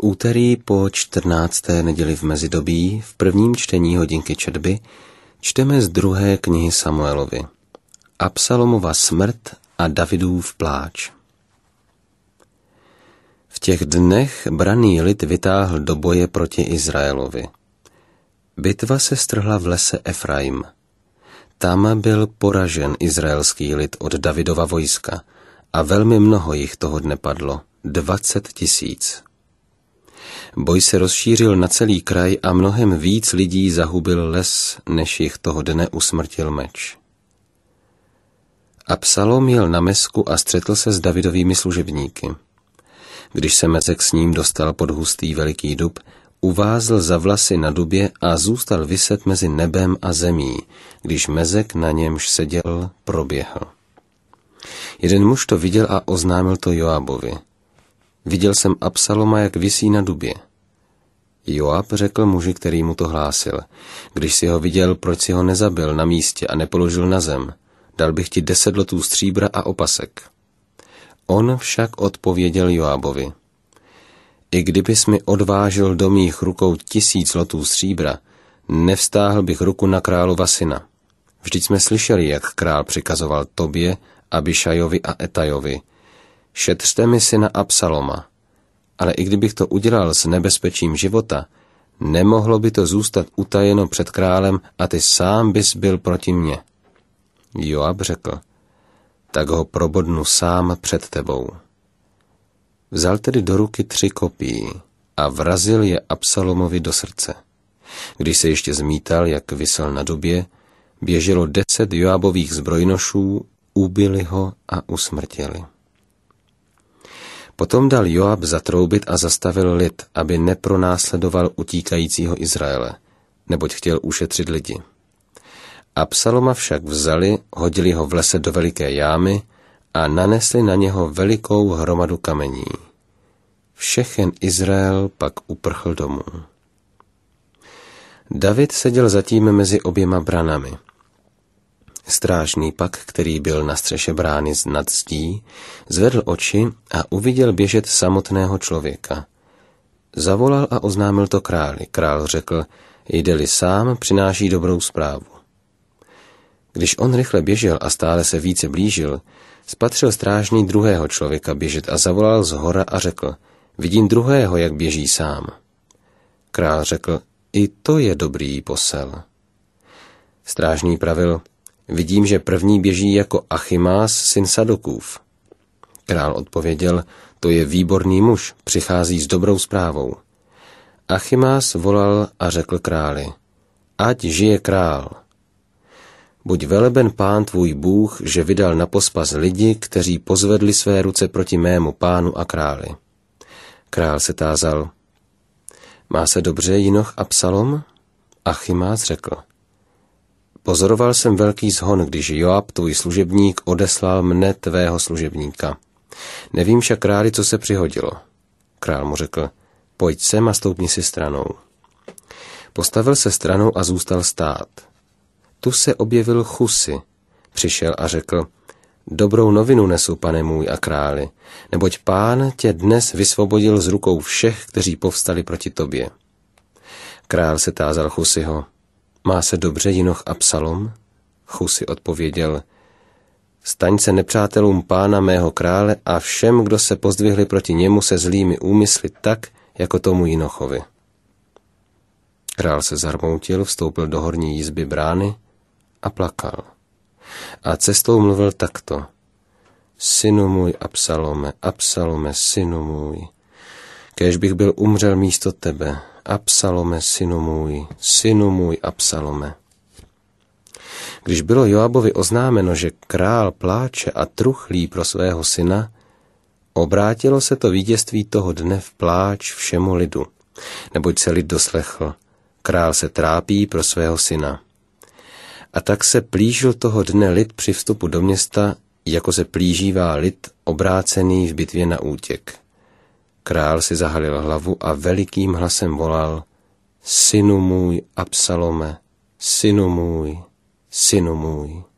úterý po 14. neděli v mezidobí v prvním čtení hodinky četby čteme z 2. knihy Samuelovi. Absalomova smrt a Davidův pláč. V těch dnech branný lid vytáhl do boje proti Izraelovi. Bitva se strhla v lese Efraim. Tam byl poražen izraelský lid od Davidova vojska a velmi mnoho jich toho dne padlo, 20 000. Boj se rozšířil na celý kraj a mnohem víc lidí zahubil les, než jich toho dne usmrtil meč. Absalom jel na Mesku a střetl se s Davidovými služebníky. Když se Mezek s ním dostal pod hustý veliký dub, uvázl za vlasy na dubě a zůstal viset mezi nebem a zemí, když Mezek, na němž seděl, proběhl. Jeden muž to viděl a oznámil to Joabovi. Viděl jsem Absaloma, jak visí na dubě. Joab řekl muži, který mu to hlásil. Když si ho viděl, proč si ho nezabil na místě a nepoložil na zem? Dal bych ti 10 lotů stříbra a opasek. On však odpověděl Joabovi. I kdybys mi odvážil do mých rukou 1000 lotů stříbra, nevstáhl bych ruku na králova syna. Vždyť jsme slyšeli, jak král přikazoval tobě, Abišajovi a Etajovi. Šetřte mi syna Absaloma. Ale i kdybych to udělal s nebezpečím života, nemohlo by to zůstat utajeno před králem a ty sám bys byl proti mně. Joab řekl, tak ho probodnu sám před tebou. Vzal tedy do ruky 3 kopí a vrazil je Absalomovi do srdce. Když se ještě zmítal, jak visel na dubě, běželo 10 Joabových zbrojnošů, ubili ho a usmrtili. Potom dal Joab zatroubit a zastavil lid, aby nepronásledoval utíkajícího Izraele, neboť chtěl ušetřit lidi. Absaloma však vzali, hodili ho v lese do veliké jámy a nanesli na něho velikou hromadu kamení. Všechen Izrael pak uprchl domů. David seděl zatím mezi oběma branami. Strážný pak, který byl na střeše brány nad zdí, zvedl oči a uviděl běžet samotného člověka. Zavolal a oznámil to králi. Král řekl, jde-li sám, přináší dobrou zprávu. Když on rychle běžel a stále se více blížil, spatřil strážný druhého člověka běžet a zavolal z hora a řekl, vidím druhého, jak běží sám. Král řekl, i to je dobrý posel. Strážný pravil, vidím, že první běží jako Achimás, syn Sadokův. Král odpověděl, to je výborný muž, přichází s dobrou zprávou. Achimás volal a řekl králi, ať žije král. Buď veleben Pán tvůj Bůh, že vydal na pospas lidi, kteří pozvedli své ruce proti mému pánu a králi. Král se tázal, má se dobře jinoch Absalom? Achimás řekl, pozoroval jsem velký zhon, když Joab, tvůj služebník, odeslal mne tvého služebníka. Nevím však králi, co se přihodilo. Král mu řekl, pojď sem a stoupni si stranou. Postavil se stranou a zůstal stát. Tu se objevil Chusi, přišel a řekl, dobrou novinu nesu, pane můj a králi, neboť Pán tě dnes vysvobodil z rukou všech, kteří povstali proti tobě. Král se tázal Chusiho, má se dobře jinoch Absalom? Chusi odpověděl, staň se nepřátelům pána mého krále a všem, kdo se pozdvihli proti němu se zlými úmysly tak, jako tomu jinochovi. Král se zarmoutil, vstoupil do horní jizby brány a plakal. A cestou mluvil takto. Synu můj Absalome, Absalome, synu můj, kéž bych byl umřel místo tebe, Absalome, synu můj Absalome. Když bylo Joabovi oznámeno, že král pláče a truchlí pro svého syna, obrátilo se to vítězství toho dne v pláč všemu lidu, neboť se lid doslechl, král se trápí pro svého syna. A tak se plížil toho dne lid při vstupu do města, jako se plížívá lid obrácený v bitvě na útěk. Král si zahalil hlavu a velikým hlasem volal, synu můj Absalome, synu můj, synu můj.